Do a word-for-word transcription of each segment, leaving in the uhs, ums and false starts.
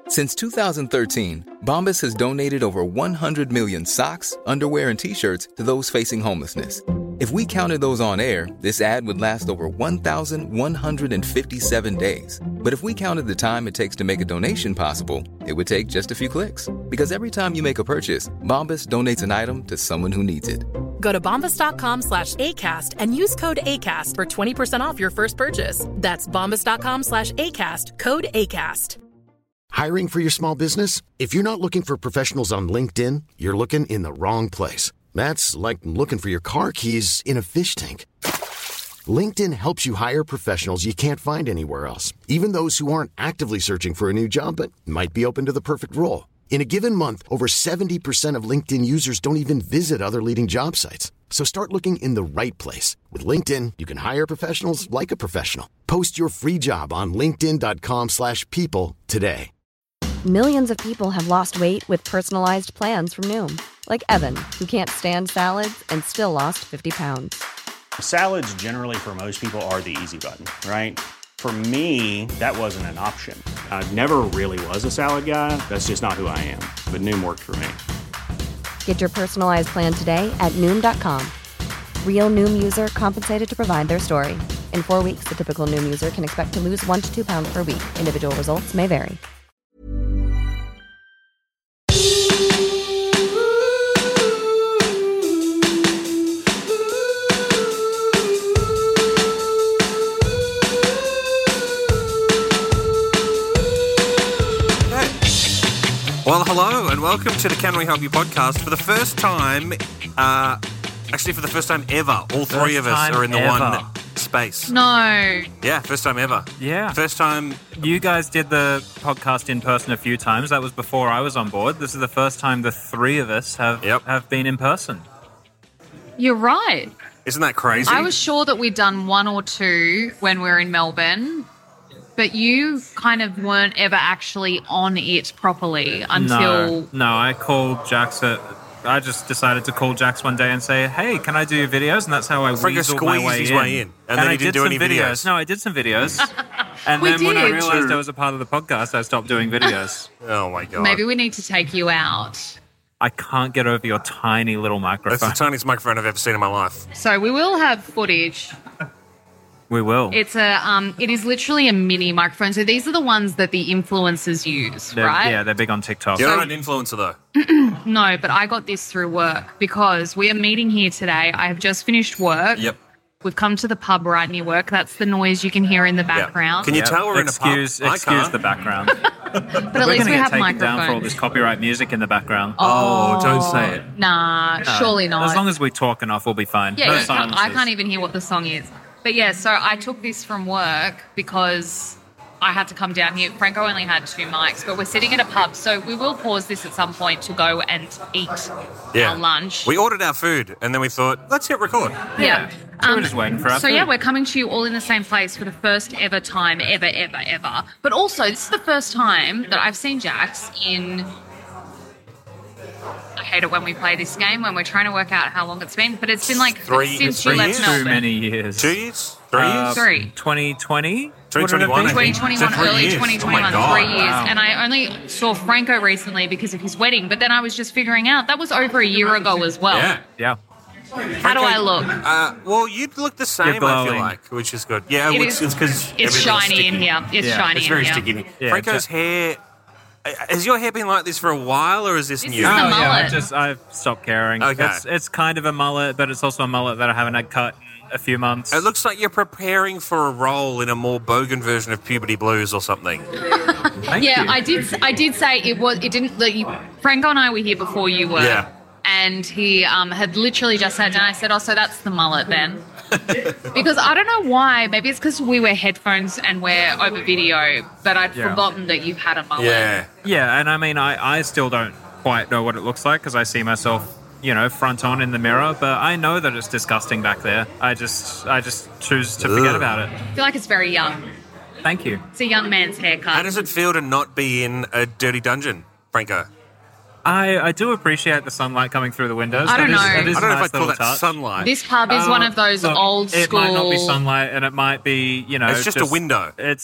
Since two thousand thirteen, Bombas has donated over one hundred million socks, underwear, and T-shirts to those facing homelessness. If we counted those on air, this ad would last over one thousand one hundred fifty-seven days. But if we counted the time it takes to make a donation possible, it would take just a few clicks. Because every time you make a purchase, Bombas donates an item to someone who needs it. Go to bombas.com slash ACAST and use code ACAST for twenty percent off your first purchase. That's bombas.com slash ACAST, code ACAST. Hiring for your small business? If you're not looking for professionals on LinkedIn, you're looking in the wrong place. That's like looking for your car keys in a fish tank. LinkedIn helps you hire professionals you can't find anywhere else, even those who aren't actively searching for a new job but might be open to the perfect role. In a given month, over seventy percent of LinkedIn users don't even visit other leading job sites. So start looking in the right place. With LinkedIn, you can hire professionals like a professional. Post your free job on linkedin.com slash people today. Millions of people have lost weight with personalized plans from Noom. Like Evan, who can't stand salads and still lost fifty pounds. Salads generally for most people are the easy button, right? For me, that wasn't an option. I never really was a salad guy. That's just not who I am. But Noom worked for me. Get your personalized plan today at Noom dot com. Real Noom user compensated to provide their story. In four weeks, the typical Noom user can expect to lose one to two pounds per week. Individual results may vary. Well, hello and welcome to the Can We Help You podcast. For the first time, uh, actually for the first time ever, all three First of us time are in the ever. one space. No. Yeah, first time ever. Yeah. First time. You guys did the podcast in person a few times. That was before I was on board. This is the first time the three of us have, Yep. have been in person. You're right. Isn't that crazy? I was sure that we'd done one or two when we were in Melbourne, but you kind of weren't ever actually on it properly until... No, no, I called Jax at... I just decided to call Jax one day and say, hey, can I do your videos? And that's how I Franco weaseled my squeezed way his in. way in, and then he I didn't did do some any videos. videos. No, I did some videos. And We then when I did. realised I was a part of the podcast, I stopped doing videos. Oh, my God. Maybe we need to take you out. I can't get over your tiny little That's microphone. the tiniest microphone I've ever seen in my life. So we will have footage. We will. It's a, um, it is literally a mini microphone. So these are the ones that the influencers use, They're- right? Yeah, they're big on TikTok. You're not an influencer, though. No, but I got this through work because we are meeting here today. I have just finished work. Yep. We've come to the pub right near work. That's the noise you can hear in the background. Can you Yep. tell we're excuse, in a pub? Excuse I can't. the background. But at We're least going we to have get taken down for all microphones. this copyright music in the background. Oh, don't say it. Nah, surely not. As long as we talk enough, we'll be fine. yeah, no you can't, I silences. can't even hear what the song is. But yeah, so I took this from work because I had to come down here. Franco only had two mics, but we're sitting at a pub, so we will pause this at some point to go and eat Yeah. our lunch. We ordered our food, and then we thought, let's hit record. Yeah. So we're just waiting for our So yeah, food. we're coming to you all in the same place for the first ever time, ever, ever, ever. But also, this is the first time that I've seen Jax in... I hate it when we play this game, when we're trying to work out how long it's been, but it's been like Three- since three you left years? Melbourne. Too many years. Two years? Three Uh, years? Three. twenty twenty? twenty twenty-one, I think. twenty twenty-one, So three early years. twenty Oh twenty-one, my God. three years. Wow. And I only saw Franco recently because of his wedding, but then I was just figuring out that was over a year ago as well. Yeah. Yeah. How do I look? Uh, well, you look the same, I feel glowing. like, which is good. Yeah, It it's is- because It's shiny in here. It's Yeah, shiny It's in very here. sticky. in here. Yeah, Franco's just- hair. uh, Has your hair been like this for a while, or is this This new? is the Oh, mullet. yeah, I just, I've stopped caring. Okay. It's, it's kind of a mullet, but it's also a mullet that I haven't had cut in a few months. It looks like you're preparing for a role in a more bogan version of Puberty Blues or something. Thank Yeah, you. I did. I did say it was. It didn't. Like, you- Franco and I were here before you were. Yeah. And he um, had literally just sat down. I said, "Oh, so that's the mullet then?" Because I don't know why. Maybe it's because we wear headphones and we're over video, but I'd Yeah. forgotten that you had a mullet. Yeah. Yeah, and I mean, I, I still don't quite know what it looks like because I see myself, you know, front on in the mirror, but I know that it's disgusting back there. I just I just choose to forget Ugh. about it. I feel like it's very young. Thank you. It's a young man's haircut. How does it feel to not be in a dirty dungeon, Franco? I, I do appreciate the sunlight coming through the windows. I don't That is- know. that is I don't know a nice if I'd call little that touch. sunlight. This pub is Uh, one of those look, old It school. might not be sunlight, and it might be, you know, It's just a window. It's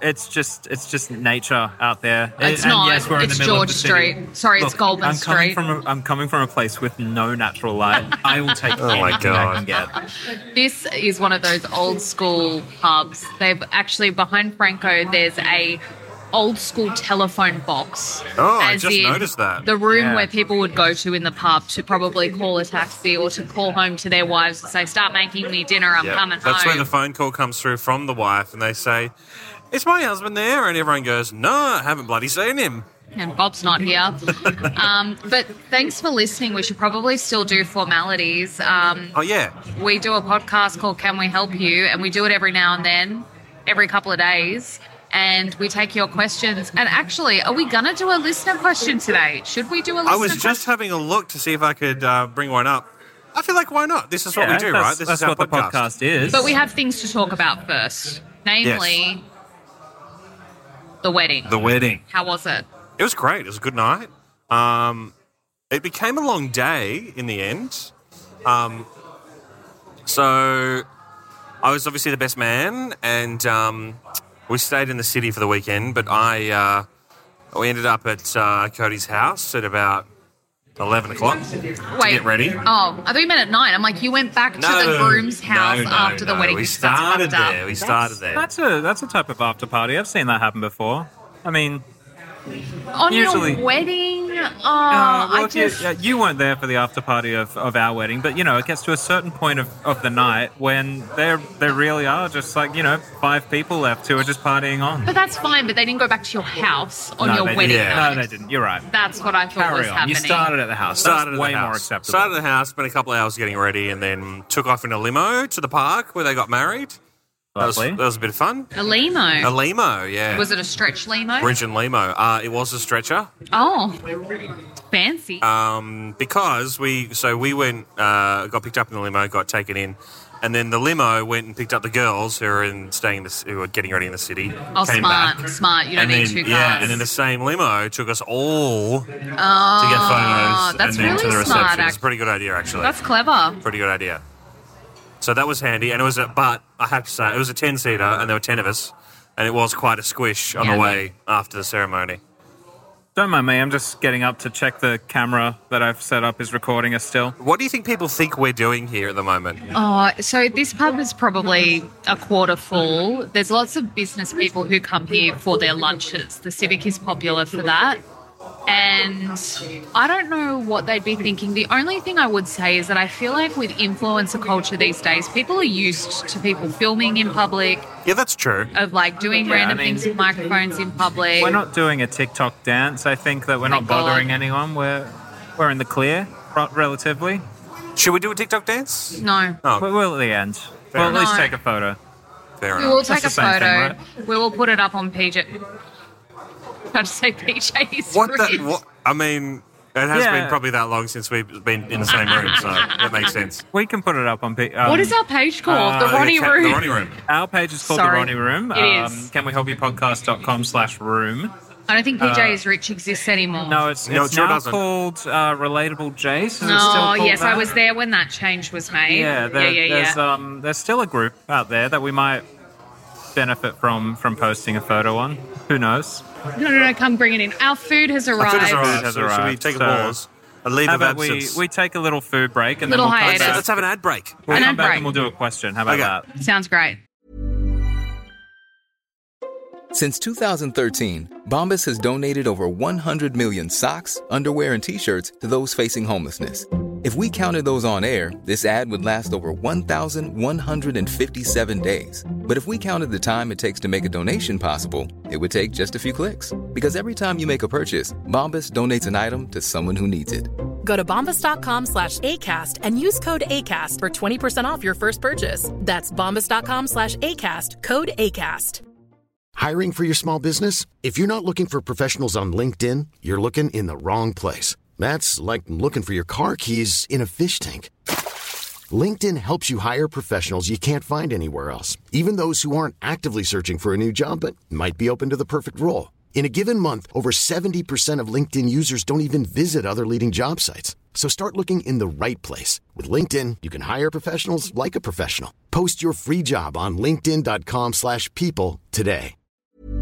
it's just it's just nature out there. It's and not. Yes, we're in It's the middle George of the city. Street. Sorry, it's Look, Goldman I'm coming Street. From a, I'm coming from a place with no natural light. I will take Oh my anything I can God. get. This is one of those old school pubs. They've actually, behind Franco, there's a old school telephone box. Oh, I As just in noticed that. The room Yeah. where people would go to in the pub to probably call a taxi or to call home to their wives and say, start making me dinner, I'm Yeah. coming That's home. where the phone call comes through from the wife, and they say, "Is my husband there?" And everyone goes, "No, I haven't bloody seen him." And Bob's not here. um, but thanks for listening. We should probably still do formalities. Um, Oh yeah, we do a podcast called Can We Help You? And we do it every now and then, every couple of days. And we take your questions. And actually, are we going to do a listener question today? Should we do a listener I was question? just having a look to see if I could uh, bring one up. I feel like why not? This is what Yeah, we do, that's, right? This that's is our what the podcast is. But we have things to talk about first. Namely, the wedding. The wedding. How was it? It was great. It was a good night. Um, it became a long day in the end. Um, so I was obviously the best man, and um, we stayed in the city for the weekend. But I, uh, we ended up at uh, Cody's house at about eleven o'clock Wait. to get ready. Oh, I thought you meant at night. I'm like, you went back to the groom's house no, no, after the no. wedding. We because that's started fucked up. there. We started there. That's a that's a type of after party. I've seen that happen before. I mean, On Usually- your wedding? Oh, uh, I well, if you, just... uh, you weren't there for the after party of, of our wedding, but you know, it gets to a certain point of, of the night when there there really are just like, you know, five people left who are just partying on. But that's fine, but they didn't go back to your house on no, your they wedding didn't. night. No, they didn't. You're right. That's what I thought Carry was on. happening. You started at the house. Started That's at way the house. more acceptable. Started at the house, spent a couple of hours getting ready, and then took off in a limo to the park where they got married. That was, Lovely. that was a bit of fun. A limo. A limo, yeah. Was it a stretch limo? Bridge and limo. Uh, it was a stretcher. Oh, fancy. Um, because we, so we went, uh, got picked up in the limo, got taken in, and then the limo went and picked up the girls who were in staying in the, who were getting ready in the city. oh, came smart, back. smart. You don't And need then, two cars. yeah, and then the same limo took us all oh, to get photos that's and then to really the reception. smart, It's a act- pretty good idea, actually. That's clever. Pretty good idea. So that was handy, and it was a, but I have to say, it was a ten-seater, and there were ten of us, and it was quite a squish on Yeah. the way after the ceremony. Don't mind me. I'm just getting up to check the camera that I've set up is recording us still. What do you think people think we're doing here at the moment? Oh, so this pub is probably a quarter full. There's lots of business people who come here for their lunches. The Civic is popular for that. And I don't know what they'd be thinking. The only thing I would say is that I feel like with influencer culture these days, people are used to people filming in public, Yeah, that's true. of like doing Yeah, random I mean- things with microphones in public. We're not doing a TikTok dance. I think that we're not Thank God. bothering anyone. We're we're in the clear, ro- relatively. Should we do a TikTok dance? No. Oh, But we'll at the end. We'll at enough. least No. take a photo. fair We enough. will take a the same photo. thing, We will put it up on P J. Trying to say P J's What the? Fridge. What? I mean, it has Yeah. been probably that long since we've been in the same room, so that makes sense. We can put it up on. P- um, What is our page called? uh, the Ronnie Yeah, ca- Room. The Ronnie Room. Our page is called Sorry. the Ronnie Room. It is. Can we help you podcast.com slash room. I don't think P J is Rich exists anymore. No, it's, No, it's it sure now doesn't. called uh, Relatable Jace. Is it still Oh, called yes, I that? was there when that change was made. Yeah, yeah, there, yeah, there's yeah. um, there's still a group out there that we might benefit from from posting a photo on. Who knows? No, no, no, come bring it in. Our food has Our arrived. food has Food arrived. has so Should we arrived, take a so- pause? A leave How of about we, absence. we take a little food break and Little then we'll come hiatus. back. Let's have an ad break. We'll An come ad back break. and we'll do a question. How about Okay. that? Sounds great. Since two thousand thirteen, Bombas has donated over one hundred million socks, underwear, and T-shirts to those facing homelessness. If we counted those on air, this ad would last over one thousand one hundred fifty-seven days. But if we counted the time it takes to make a donation possible, it would take just a few clicks. Because every time you make a purchase, Bombas donates an item to someone who needs it. Go to bombas.com slash ACAST and use code ACAST for twenty percent off your first purchase. That's bombas.com slash ACAST, code ACAST. Hiring for your small business? If you're not looking for professionals on LinkedIn, you're looking in the wrong place. That's like looking for your car keys in a fish tank. LinkedIn helps you hire professionals you can't find anywhere else, even those who aren't actively searching for a new job but might be open to the perfect role. In a given month, over seventy percent of LinkedIn users don't even visit other leading job sites. So start looking in the right place. With LinkedIn, you can hire professionals like a professional. Post your free job on linkedin.com slash people today.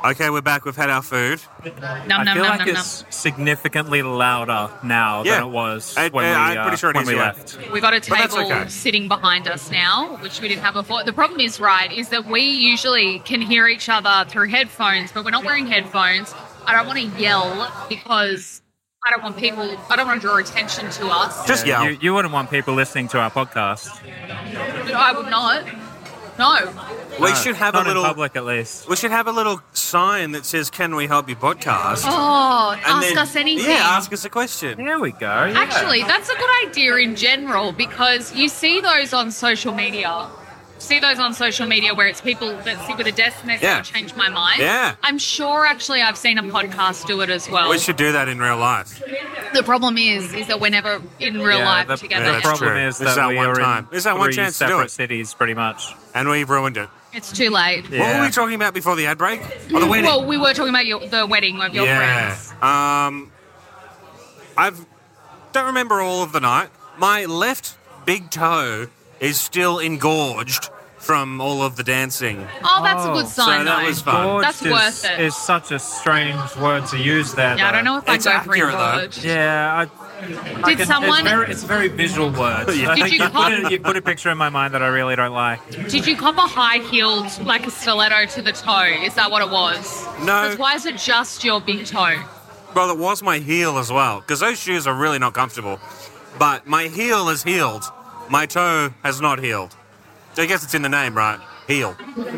Okay, we're back. We've had our food. Num, I num, feel num, like num, it's significantly louder now Yeah. than it was I- when I- we, I'm uh, pretty sure it when is, we yeah. left. We got a But that's table okay. sitting behind us now, which we didn't have before. The problem is, right, is that we usually can hear each other through headphones, but we're not wearing headphones. I don't want to yell because I don't want people, I don't want to draw attention to us. Just Yeah, yell. You, you wouldn't want people listening to our podcast. I would not. No. We No, should have not a little. in public, at least. We should have a little sign that says, "Can we help you?" podcast. Oh, And ask then- us anything. Yeah, ask us a question. There we go. Yeah. Actually, that's a good idea in general because you see those on social media. See those on social media where it's people that sit with a desk and they say, Yeah. "I changed my mind." Yeah. I'm sure actually I've seen a podcast do it as well. We should do that in real life. The problem is, is that we're never in real Yeah, life the, together. the Yeah, that's problem true. is This is that our we one are time. in This is our one three chance to do separate it. cities, pretty much. And we've ruined it. It's too late. What Yeah. were we talking about before the ad break? Oh, the wedding. Well, we were talking about your, the wedding of your yeah. friends. Um, I don't remember all of the night. My left big toe is still engorged from all of the dancing. Oh, that's a Oh, good so sign, that though. was fun. Gorged That's is, worth it. is such a strange word to use there. Yeah, I though. don't know if I'd It's go for accurate, though. engorged. Yeah, I, I Did can- someone- It's, very, it's a very visual word. Yeah. I Did think you you, put com- a, you put a picture in my mind that I really don't like. Did you cop a high-heeled, like a stiletto to the toe? Is that what it was? No. 'Cause why is it just your big toe? Well, it was my heel as well, because those shoes are really not comfortable. But my heel is healed. My toe has not healed. So I guess it's in the name, right? Heel.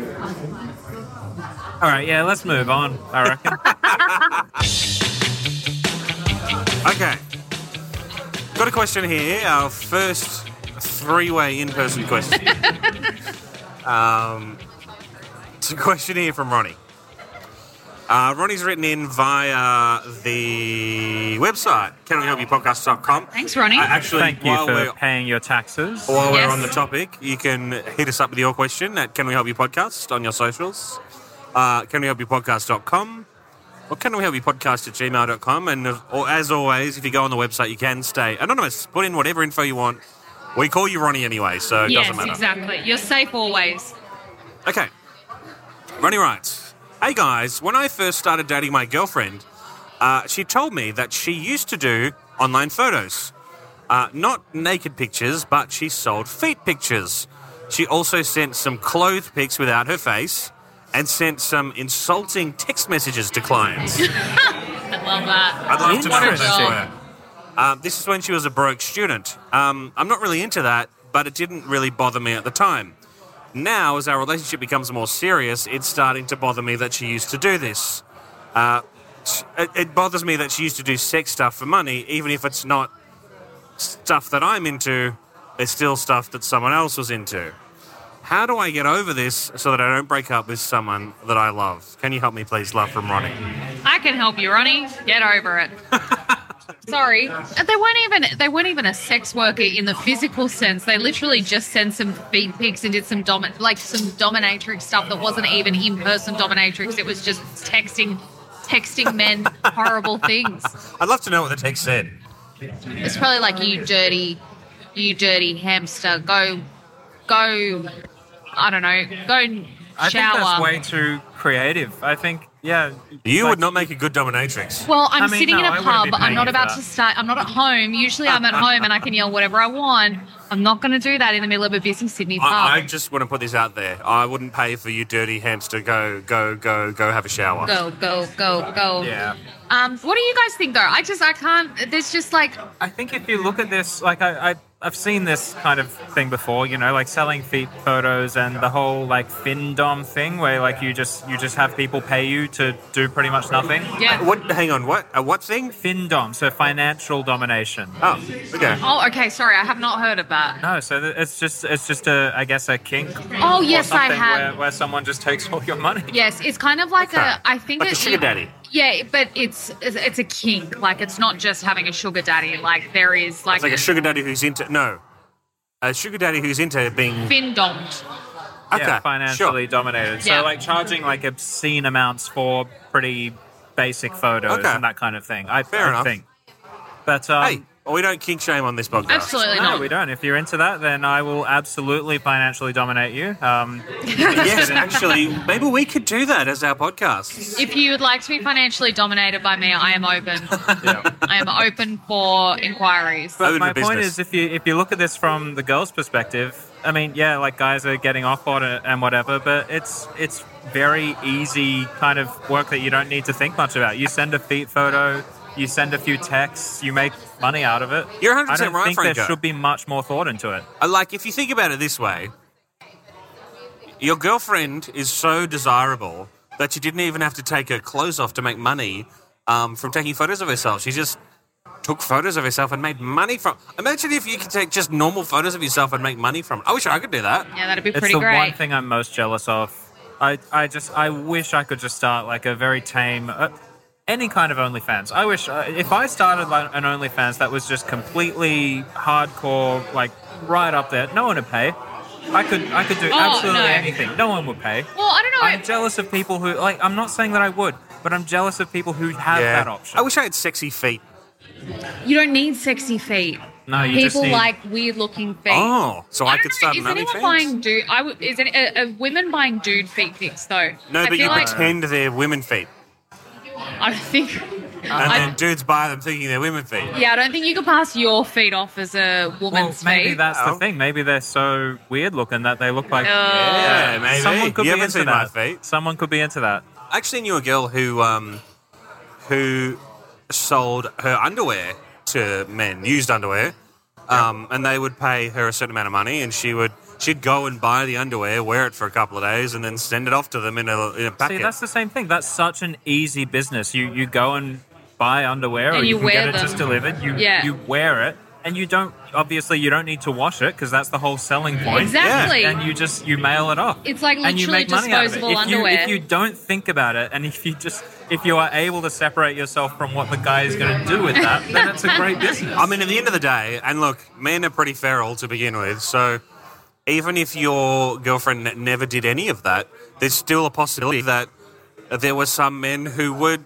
All right, yeah, let's move on, I reckon. Okay. Got a question here. Our first three-way in-person question. um, it's a question here from Ronnie. Uh, Ronnie's written in via the website, can we help you podcast dot com. Thanks, Ronnie. Uh, actually, Thank you while for we're paying your taxes. While Yes. we're on the topic, you can hit us up with your question at Can We Help You Podcast on your socials. Uh, can we help you podcast dot com or can we help you podcast at gmail dot com. And uh, or as always, if you go on the website, you can stay anonymous. Put in whatever info you want. We call you Ronnie anyway, so it yes, doesn't matter. exactly. You're safe always. Okay. Ronnie writes, "Hey guys, when I first started dating my girlfriend, uh, she told me that she used to do online photos. Uh, not naked pictures, but she sold feet pictures. She also sent some clothed pics without her face and sent some insulting text messages to clients. I love that. I'd love to know what those Interesting. were. Um, this is when she was a broke student. Um, I'm not really into that, but it didn't really bother me at the time. Now, as our relationship becomes more serious, it's starting to bother me that she used to do this. Uh, it, it bothers me that she used to do sex stuff for money, even if it's not stuff that I'm into, it's still stuff that someone else was into. How do I get over this so that I don't break up with someone that I love? Can you help me, please? Love from Ronnie." I can help you, Ronnie. Get over it. Sorry, they weren't even they weren't even a sex worker in the physical sense. They literally just sent some feed pics and did some domi- like some dominatrix stuff that wasn't even in person dominatrix. It was just texting, texting men horrible things. I'd love to know what the text said. It's probably like, you dirty, you dirty hamster. Go, go. I don't know. Go and I shower. think that's way too creative. I think, yeah. You like- would not make a good dominatrix. Well, I'm I mean, sitting no, in I a wouldn't pub. be I'm paying not you about for to that. stay. I'm not at home. Usually, I'm at home and I can yell whatever I want. I'm not going to do that in the middle of a busy Sydney pub. I, I just want to put this out there. I wouldn't pay for you dirty hamster. Go, go, go, go have a shower. Go, go, go, go. Yeah. Um, what do you guys think, though? I just, I can't. There's just like, I think if you look at this, like I, I, I've seen this kind of thing before, you know, like selling feet photos and the whole like Findom thing, where like you just you just have people pay you to do pretty much nothing. yeah. What? Hang on. What? A what thing? Findom, so financial domination. Oh, okay. Oh, okay. Sorry, I have not heard of that. No, so th- it's just it's just a I guess a kink. Oh, or yes, I something have. Where, where someone just takes all your money. Yes, it's kind of like Okay. a. I think Like a it's sugar daddy. Yeah, but it's it's it's a kink. Like, it's not just having a sugar daddy. Like, there is like, It's like a sugar daddy who's into no, a sugar daddy who's into being Findomed. okay, Yeah, financially sure. dominated. Yeah. So like charging like obscene amounts for pretty basic photos Okay. and that kind of thing. I, Fair I enough. think. But um, Hey, Well, we don't kink shame on this podcast. Absolutely No, not. we don't. If you're into that, then I will absolutely financially dominate you. Um, Yes, actually, maybe we could do that as our podcast. If you would like to be financially dominated by me, I am open. yeah. I am open for inquiries. But Open my for point business. is, if you if you look at this from the girl's perspective, I mean, yeah, like guys are getting off on it and whatever, but it's it's very easy kind of work that you don't need to think much about. You send a feet photo, you send a few texts, you make money out of it. You're one hundred I percent don't right, think there Franco. should be much more thought into it. Uh, Like, if you think about it this way, your girlfriend is so desirable that you didn't even have to take her clothes off to make money um, from taking photos of herself. She just took photos of herself and made money from. Imagine if you could take just normal photos of yourself and make money from. I wish I could do that. Yeah, that'd be It's pretty the great. one thing I'm most jealous of. I, I just I wish I could just start like a very tame uh, any kind of OnlyFans. I wish uh, if I started like an OnlyFans that was just completely hardcore, like right up there, no one would pay. I could I could do Oh, absolutely no. anything. No one would pay. Well, I don't know. I'm jealous of people who like. I'm not saying that I would, but I'm jealous of people who have Yeah. that option. I wish I had sexy feet. You don't need sexy feet. No, you just People need- like weird-looking feet. Oh, so I, I could don't know, start is an anyone OnlyFans. buying dude? I would. Is it uh, uh, women buying dude feet pics though? No, I but feel you like, pretend they're women feet, I don't think. and I- then dudes buy them thinking they're women feet. Yeah, I don't think you could pass your feet off as a Well, woman's maybe feet. that's Oh. the thing. Maybe they're so weird looking that they look like. Uh, Yeah, maybe. Someone could You be haven't into seen my that. feet. Someone could be into that. I actually knew a girl who um, who sold her underwear to men, used underwear, um, and they would pay her a certain amount of money, and she would she'd go and buy the underwear, wear it for a couple of days, and then send it off to them in a in a packet. See, that's the same thing. That's such an easy business. You you go and buy underwear, And or you, you can wear get it them. just delivered. You Yeah. you wear it, and you don't. Obviously, you don't need to wash it because that's the whole selling point. Exactly. And you just you mail it off. It's like and you literally make money out of it. disposable If you, underwear. if you don't think about it, and if you just if you are able to separate yourself from what the guy is going to do with that, then it's a great business. I mean, at the end of the day, and look, men are pretty feral to begin with, so even if your girlfriend n- never did any of that, there's still a possibility that there were some men who were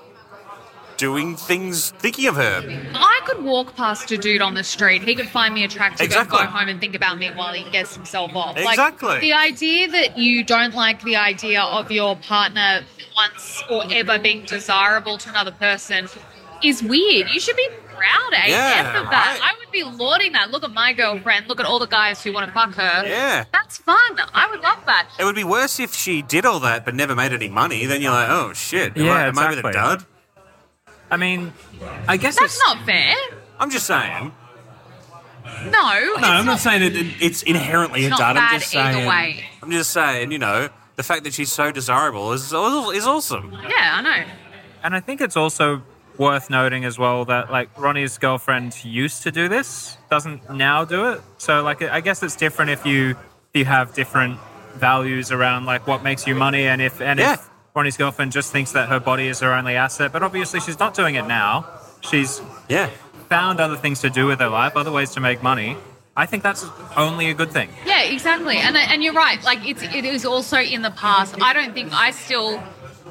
doing things thinking of her. I could walk past a dude on the street. He could find me attractive Exactly. and go home and think about me while he gets himself off. Exactly. Like, the idea that you don't like the idea of your partner once or ever being desirable to another person is weird. You should be proud A F Yeah, of that. right. I would be lauding that. Look at my girlfriend. Look at all the guys who want to fuck her. Yeah. That's fun. I would love that. It would be worse if she did all that but never made any money. Then you're like, oh shit, am, Yeah, I, am I with a exactly. dud? I mean, I guess That's it's not fair. I'm just saying. No. No, it's I'm not saying that it, it's inherently It's a not dud. I'm bad just either saying. way. I'm just saying, you know, the fact that she's so desirable is is awesome. Yeah, I know. And I think it's also worth noting as well that like Ronnie's girlfriend used to do this, doesn't now do it. So like I guess it's different if you if you have different values around like what makes you money, and if and Yeah. if Ronnie's girlfriend just thinks that her body is her only asset. But obviously she's not doing it now. She's Yeah. found other things to do with her life, other ways to make money. I think that's only a good thing. Yeah, exactly. And and you're right. Like it's it is also in the past. I don't think I still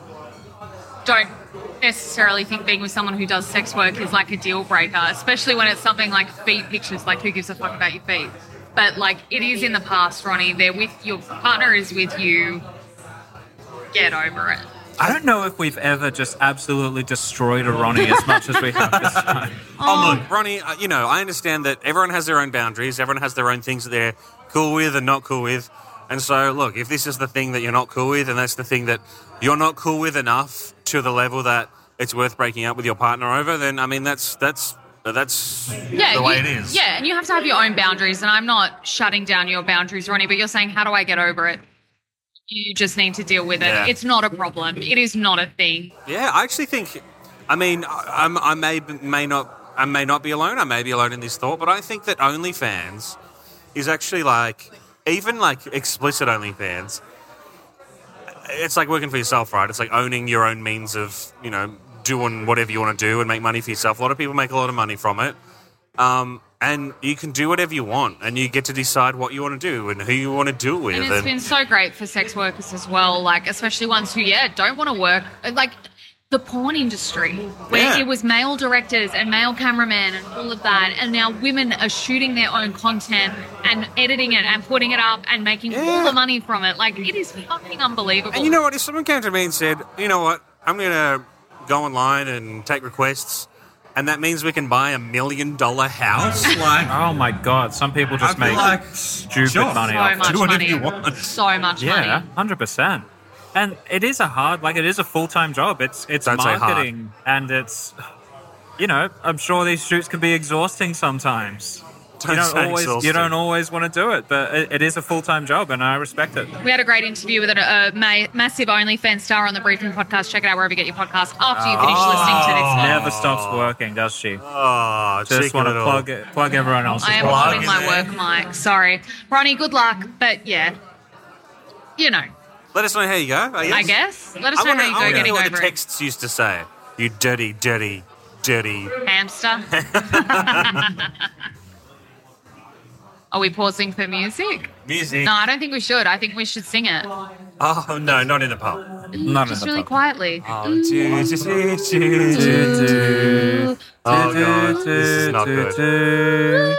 don't necessarily think being with someone who does sex work is like a deal breaker, especially when it's something like feet pictures. Like who gives a fuck about your feet? But like it is in the past, Ronnie. They're with your partner is with you. Get over it. I don't know if we've ever just absolutely destroyed a Ronnie as much as we have this time. Oh, look, Ronnie, uh, you know, I understand that everyone has their own boundaries. Everyone has their own things that they're cool with and not cool with. And so, look, if this is the thing that you're not cool with and that's the thing that you're not cool with enough to the level that it's worth breaking up with your partner over, then, I mean, that's that's that's Yeah, the way you- it is. Yeah, and you have to have your own boundaries. And I'm not shutting down your boundaries, Ronnie, but you're saying, how do I get over it? You just need to deal with it. Yeah. It's not a problem. It is not a thing. Yeah, I actually think, I mean, I, I'm- I may may not I may not be alone. I may be alone in this thought, but I think that OnlyFans is actually like, even like explicit OnlyFans, it's like working for yourself, right? It's like owning your own means of, you know, doing whatever you want to do and make money for yourself. A lot of people make a lot of money from it. Um, and you can do whatever you want, and you get to decide what you want to do and who you want to do it with. And it's been so great for sex workers as well, like especially ones who, yeah, don't want to work. Like the porn industry, where Yeah. it was male directors and male cameramen and all of that, and now women are shooting their own content and editing it and putting it up and making all Yeah. the money from it. Like, it is fucking unbelievable. And you know what? If someone came to me and said, you know what, I'm going to go online and take requests, and that means we can buy a million dollar house, like, Oh my god, some people just I'd be make like, stupid sure. money so off much do whatever money. you want. So much Yeah, money. one hundred percent. And it is a hard, like, it is a full-time job. It's it's Don't say hard. marketing, and it's, you know, I'm sure these shoots can be exhausting sometimes. Don't you don't say always, exhausting. you don't always want to do it, but it, it is a full-time job, and I respect it. We had a great interview with a, a ma- massive OnlyFans star on the Briefing podcast. Check it out wherever you get your podcast after you finish listening to this one. Never stops working, does she? Oh, Just cheeky want to little- plug it, plug everyone else's I am work. putting my work mic. Sorry. Ronnie, good luck. But yeah, you know, Let us know how you go, I guess. I guess. Let us I know wanna, how you I go wanna getting hear what over the it. texts used to say. You dirty, dirty, dirty. Hamster. Are we pausing for music? Music. No, I don't think we should. I think we should sing it. Oh, no, not in the pub. Not Just in the really pub. quietly. Oh, do, do, do, do, do. Oh, God, this is not good.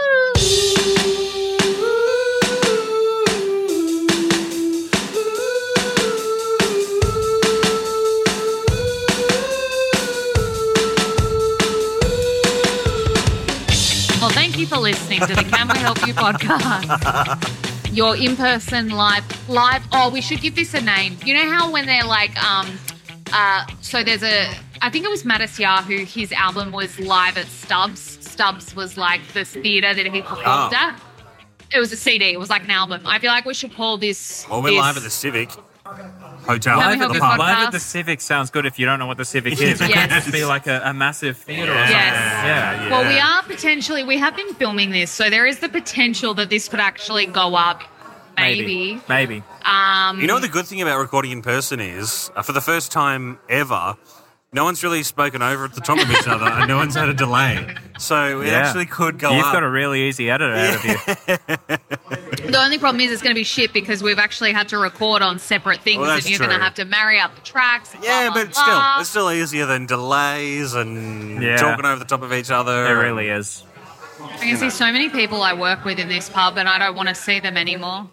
Well, thank you for listening to the Can We Help You podcast. Your in-person live, live. Oh, we should give this a name. You know how when they're like, um, uh, so there's a, I think it was Mattis Yahoo, his album was live at Stubbs. Stubbs was like the theatre that he performed Oh. at. It was a C D. It was like an album. I feel like we should call this. Well, we're this, live at the Civic Hotel. Can we Live help at, you the, podcast? live at the Civic sounds good if you don't know what the Civic is. It Yes. could just be like a, a massive theatre or something. Yes. Yeah, yeah. Well, we are potentially, we have been filming this, so there is the potential that this could actually go up. Maybe. Maybe. Um, You know what the good thing about recording in person is? Uh, for the first time ever, no one's really spoken over at the top of each other and no one's had a delay. So it Yeah. actually could go You've up. got a really easy editor out of you. The only problem is it's going to be shit because we've actually had to record on separate things Well, that's and you're going true. to have to marry up the tracks. and Yeah, blah, blah, but still, blah. it's still easier than delays and Yeah. talking over the top of each other. It really is. I can see so many people I work with in this pub and I don't want to see them anymore.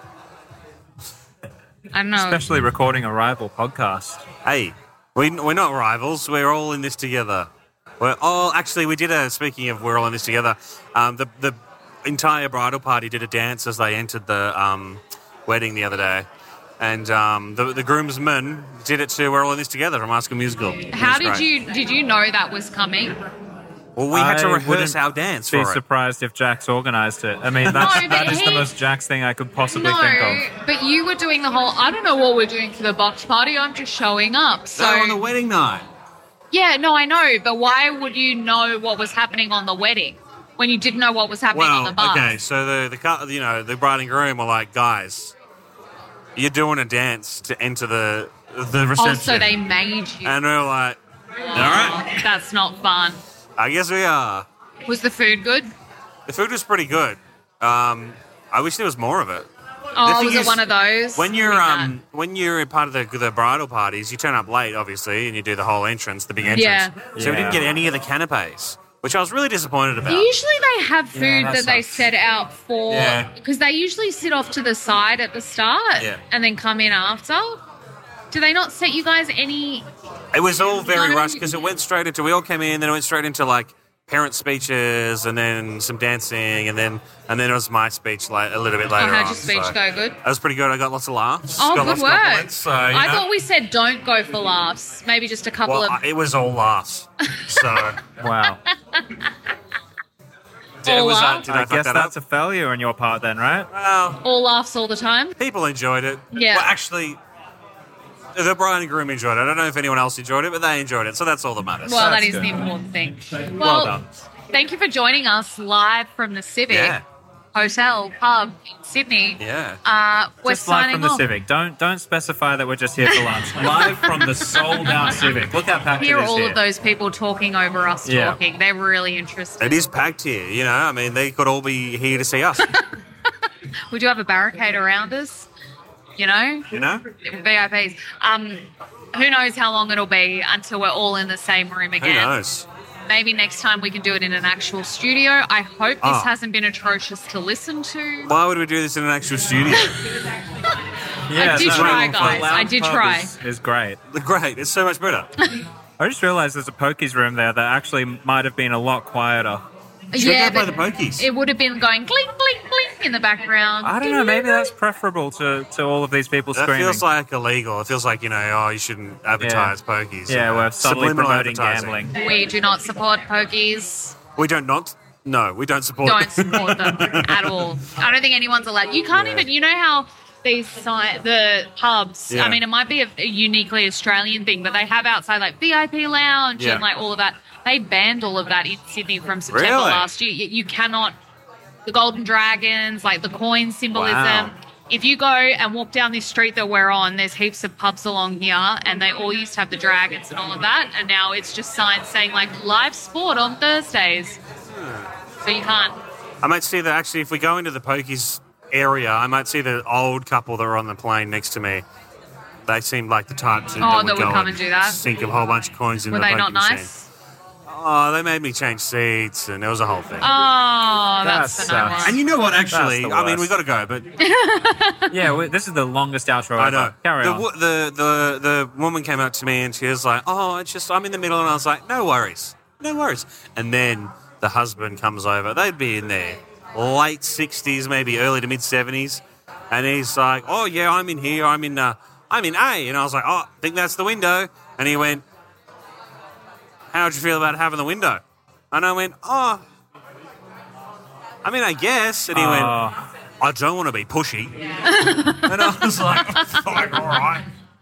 I don't know. Especially recording a rival podcast. Hey, we, we're not rivals. We're all in this together. We're all actually. We did a. Speaking of, we're all in this together. Um, the the entire bridal party did a dance as they entered the um, wedding the other day, and um, the the groomsmen did it too. We're all in this together from High School Musical. It How was did great. you did you know that was coming? Well, we had to I rehearse wouldn't our dance Be for it. surprised if Jax organised it. I mean, that's, No, but that is the he- most Jax thing I could possibly No, think of. but you were doing the whole. I don't know what we're doing for the box party. I'm just showing up. So No, on the wedding night. yeah, no, I know. But why would you know what was happening on the wedding when you didn't know what was happening on Well, the bus? okay, so the the cou- you know the bride and groom were like, guys, you're doing a dance to enter the the reception. Also, they made you. and we we're like, all right, That's not fun. I guess we are. Was the food good? The food was pretty good. Um, I wish there was more of it. Oh, thing was it is, one of those? When you're Doing um when you're a part of the the bridal parties, you turn up late, obviously, and you do the whole entrance, the big entrance. Yeah. So we didn't Yeah. get any of the canapes, which I was really disappointed about. that? Usually they have food Yeah, that that they sucks. set out for Yeah. because they usually sit off to the side at the start Yeah. and then come in after. Do they not set you guys any? It was all very No. rushed because it went straight into. We all came in, then it went straight into like parent speeches, and then some dancing, and then and then it was my speech like a little bit Oh, later how'd on. your speech so. go? Good. That was pretty good. I got lots of laughs. Oh, got good lots work. Of compliments, so, you I know. thought we said don't go for laughs. Maybe just a couple Well, of I- it was all laughs. So Wow. it was. Uh, laughs? did I, I fuck guess that that's up? a failure on your part then, right? Well, all laughs all the time. people enjoyed it. Yeah. Well, actually, the bride and groom enjoyed it. I don't know if anyone else enjoyed it, but they enjoyed it, so that's all that matters. Well, that That's is good. the important thing. Well, Well done. thank you for joining us live from the Civic Yeah. Hotel Pub in Sydney. Yeah. Uh, we're Just live signing from the off. Civic. Don't don't specify that we're just here for lunch. Live from the sold out Civic. Look how packed Hear it is all here. of those people talking over us Yeah. talking. They're really interested. It is packed here, you know. I mean, they could all be here to see us, We do have a barricade around us, you know, you know. V I Ps. Um, who knows how long it'll be until we're all in the same room again. Who knows? Maybe next time we can do it in an actual studio. I hope this Oh. hasn't been atrocious to listen to. Why would we do this in an actual studio? Yeah, I did no, try, the guys. lounge I did pub try. Is, is great. Great. It's so much better. I just realised there's a pokies room there that actually might have been a lot quieter. Should yeah, go by but the pokies. it would have been going blink, blink, blink in the background. I don't know, maybe that's preferable to, to all of these people That screaming. feels like illegal. It feels like, you know, oh, you shouldn't advertise pokies. Yeah, you know. we're subtly Subliminal promoting advertising. gambling. We do not support pokies. We don't not. No, we don't support. Don't support them at all. I don't think anyone's allowed. You can't Yeah. even. You know how these si- the pubs. Yeah. I mean, it might be a, a uniquely Australian thing, but they have outside like V I P lounge Yeah. and like all of that. They banned all of that in Sydney from September Really? last year. You, you cannot. The golden dragons, like the coin symbolism. Wow. If you go and walk down this street that we're on, there's heaps of pubs along here, and they all used to have the dragons and all of that, and now it's just signs saying like live sport on Thursdays. So you can't. I might see that actually, if we go into the pokies area, I might see the old couple that were on the plane next to me. They seemed like the type to, Oh, that would, that would go come and do that? sink a whole bunch of coins in Were the they pokie not machine. nice? Oh, they made me change seats, and it was a whole thing. Oh, that's That the no sucks. one. And you know what? Actually, That's the I mean, worst. we got to go, but Yeah, we, this is the longest outro I ever. know. Carry the, on. wo- the the the woman came up to me and she was like, "Oh, it's just I'm in the middle," and I was like, "No worries, no worries." And then the husband comes over. They'd be in their late sixties, maybe early to mid seventies, and he's like, "Oh yeah, I'm in here. I'm in uh, I'm in A," and I was like, "Oh, I think that's the window." And he went, "How'd you feel about having the window?" And I went, "Oh, I mean, I guess." And he went, Oh. "I don't want to be pushy." And I was like, "Fine, all right.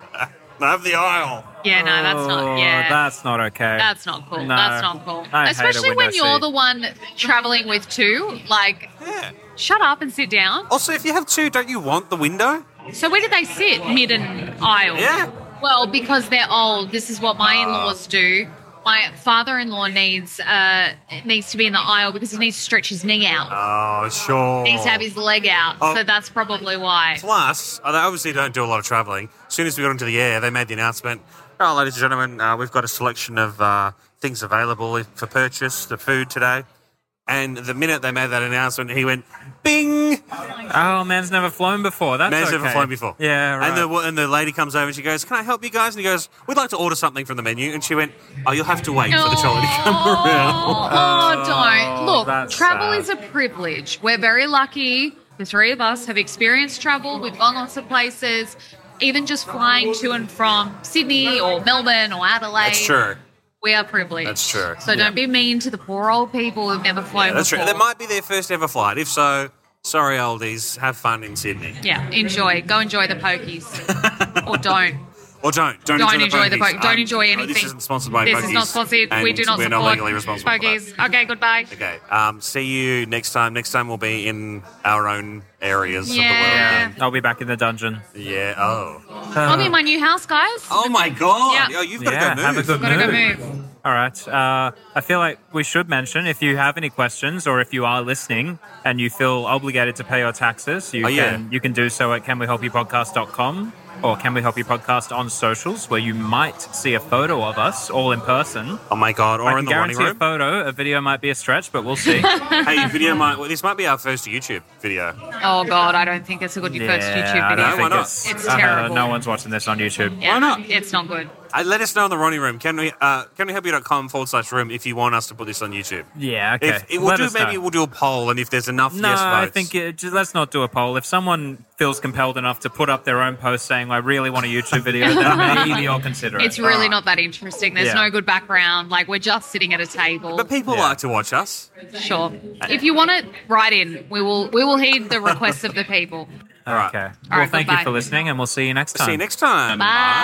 Have the aisle." Yeah, no, that's not. Oh, Yeah, that's not okay. that's not cool. No. That's not cool. I hate a Especially window when you're seat. the one traveling with two. Like, Yeah. shut up and sit down. Also, if you have two, don't you want the window? So where did they sit? Mid and aisle. Yeah. Well, because they're old. This is what my in-laws do. My father-in-law needs uh needs to be in the aisle because he needs to stretch his knee out. Oh, sure. He needs to have his leg out. Oh. So that's probably why. Plus, uh, they obviously don't do a lot of travelling. As soon as we got into the air, they made the announcement, "Oh, ladies and gentlemen, uh, we've got a selection of uh, things available for purchase, the food today." And the minute they made that announcement, he went, "Bing!" Oh, man's never flown before. That's Man's okay. never flown before. Yeah, right. And the and the lady comes over and she goes, "Can I help you guys?" And he goes, "We'd like to order something from the menu." And she went, "Oh, you'll have to wait for the trolley to come around." Oh, don't. Look, that's travel sad. is a privilege. We're very lucky. The three of us have experienced travel. We've gone lots of places. Even just flying to and from Sydney or Melbourne or Adelaide. That's true. We are privileged. That's true. So Yeah. don't be mean to the poor old people who've never flown Yeah, that's true. before. That might be their first ever flight. If so, sorry, oldies. Have fun in Sydney. Yeah, enjoy. Go enjoy the pokies. Or don't. Or don't. Don't, Don't enjoy, enjoy the pokies. pokies. Don't Um, enjoy no, anything. This isn't sponsored by This pokies. is not sponsored. We and do not we're support not legally responsible for that. pokies. Okay, goodbye. Okay. Um, see you next time. Next time we'll be in our own areas Yeah. of the world. I'll be back in the dungeon. Yeah. Oh. I'll be in my new house, guys. Oh my God. Yeah. Oh, you've got Yeah, to go have a move. good Gotta go move. move. All right. Uh, I feel like we should mention if you have any questions or if you are listening and you feel obligated to pay your taxes, you Oh, yeah. can you can do so at can we help you podcast dot com or Can We Help You Podcast on socials, where you might see a photo of us all in person. Oh my God. Or I in can the running guarantee a room. photo. A video might be a stretch, but we'll see. Hey, video might. Well, this might be our first YouTube video. Oh, God, I don't think it's a good first Yeah, YouTube I video. don't No, why think not? it's, It's uh, terrible. no one's watching this on YouTube. Yeah, Why not? It's not good. Uh, let us know in the running room. Can we? Uh, can we help you dot com forward slash room if you want us to put this on YouTube? Yeah, okay. If, if we'll Let do us maybe know. we'll do a poll, and if there's enough No, yes votes, I think it, just, let's not do a poll. If someone feels compelled enough to put up their own post saying, I really want a YouTube video, then maybe I'll consider it. It's really not that interesting. There's Yeah. no good background. Like, we're just sitting at a table. But people Yeah. like to watch us. Sure. If you want it, write in. We will we will heed the requests of the people. All right. Okay. All well, right, thank goodbye. you for listening, and we'll see you next time. See you next time.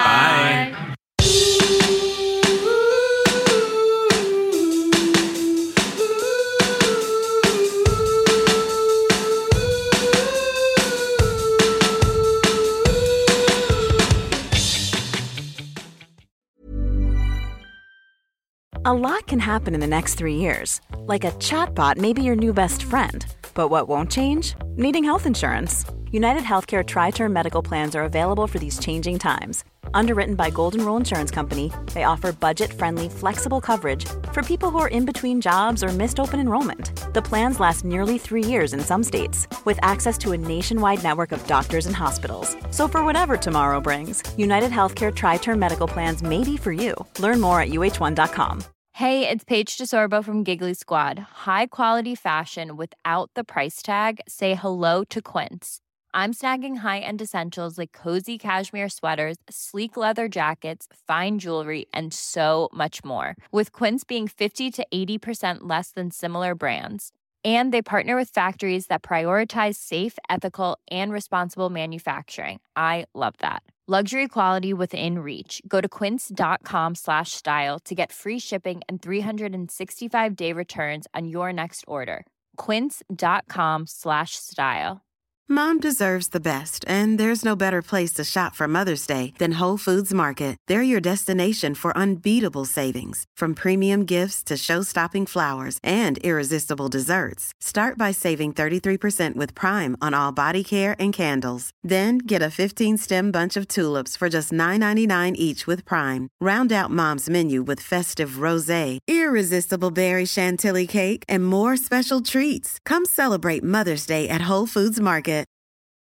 Bye. A lot can happen in the next three years. Like a chatbot may be your new best friend. But what won't change? Needing health insurance. United Healthcare Tri-Term Medical Plans are available for these changing times. Underwritten by Golden Rule Insurance Company, they offer budget-friendly, flexible coverage for people who are in between jobs or missed open enrollment. The plans last nearly three years in some states, with access to a nationwide network of doctors and hospitals. So for whatever tomorrow brings, United Healthcare Tri-Term Medical Plans may be for you. Learn more at U H one dot com. Hey, it's Paige DeSorbo from Giggly Squad. High quality fashion without the price tag. Say hello to Quince. I'm snagging high-end essentials like cozy cashmere sweaters, sleek leather jackets, fine jewelry, and so much more. With Quince being fifty to eighty percent less than similar brands. And they partner with factories that prioritize safe, ethical, and responsible manufacturing. I love that. Luxury quality within reach. Go to quince.com slash style to get free shipping and three sixty-five day returns on your next order. Quince.com slash style. Mom deserves the best, and there's no better place to shop for Mother's Day than Whole Foods Market. They're your destination for unbeatable savings, from premium gifts to show-stopping flowers and irresistible desserts. Start by saving thirty-three percent with Prime on all body care and candles. Then get a fifteen-stem bunch of tulips for just nine ninety-nine each with Prime. Round out Mom's menu with festive rosé, irresistible berry chantilly cake, and more special treats. Come celebrate Mother's Day at Whole Foods Market.